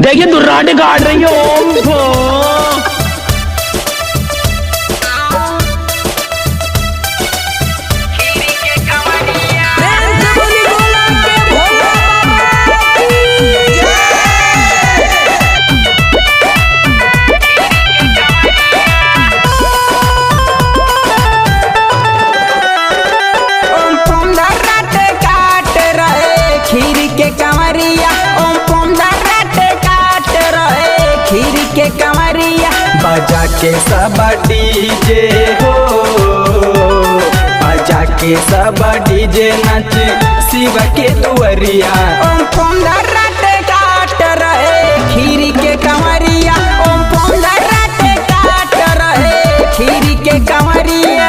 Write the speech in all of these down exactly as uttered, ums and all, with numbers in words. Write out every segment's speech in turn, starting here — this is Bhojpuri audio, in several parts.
देखिए दुर्राटे काट रही है ओम को। बजा के सब डीजे हो, बजा के सब डीजे नच शिव के दुअरिया। ओम राटे काट रहे खीरी के कंवरिया, ओम राटे काट रहे खीरी के कंवरिया।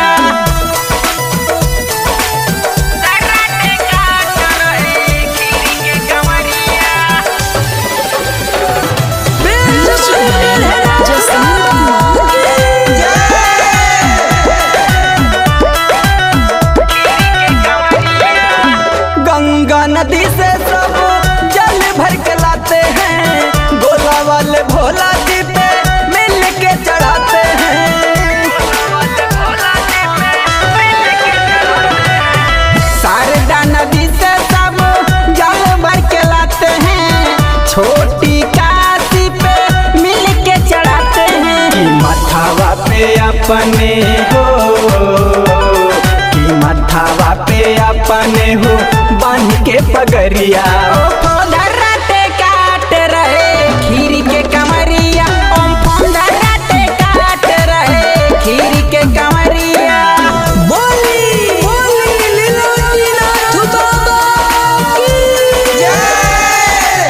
गंगा नदी से सब जल भर के लाते हैं, गोला वाले भोला जी पे मिल के चढ़ाते हैं। शारदा नदी से सब जल भर के लाते हैं, छोटी काशी पे मिल के चढ़ाते हैं। कि मथावा पे अपने हो, कि मथावा पे अपने हो बांध के पगरिया। राटे काट रहे खीरी के कंवरिया, ओम राटे काट रहे खीरी के कंवरिया। बोली बोली लीलानाथ बाबा की जय।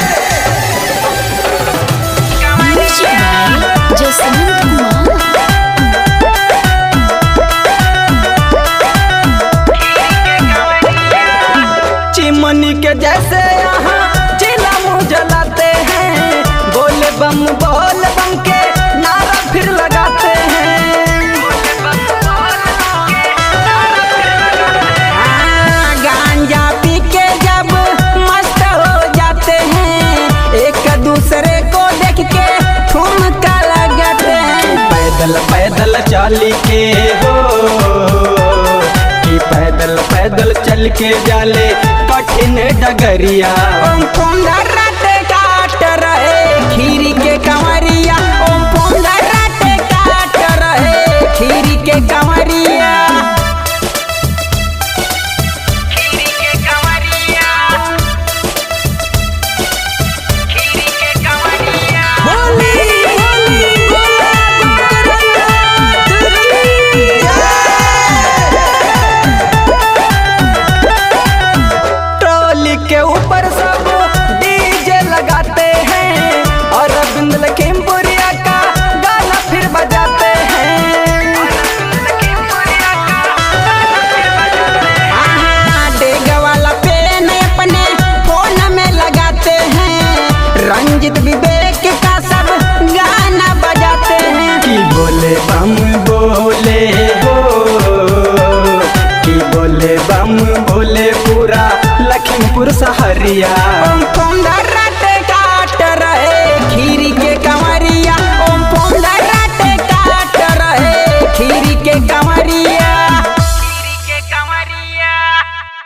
चिमनी के जैसे यहाँ चिलम जलाते हैं, बोले बम बोल बम के नारा फिर लगाते हैं। हाँ, गांजा पी के जब मस्त हो जाते हैं, एक दूसरे को देख के ठुमका लगाते हैं। पैदल पैदल चाली के हो, कि पैदल पैदल चल के जाले कठिन डगरिया। ओम राटे काट रहे खीरी के कंवरिया, ओम राटे काट रहे खीरी के कंवरिया। के ऊपर सब डीजे लगाते हैं और रविंद्र लखीमपुरिया का गाना फिर बजाते हैं। डेग वाला पेन अपने फोन में लगाते हैं, रंजित विवेक का सब गाना बजाते हैं। कि बोले बम बोले हो, कि बोले बम बोले पूरा लखीमपुर सहरिया।